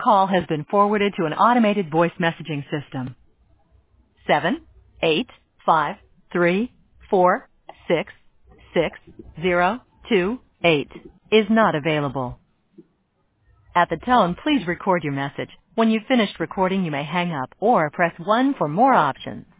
call has been forwarded to an automated voice messaging system. 78534666028 is not available. At the tone, please record your message. When you've finished recording, you may hang up or press 1 for more options.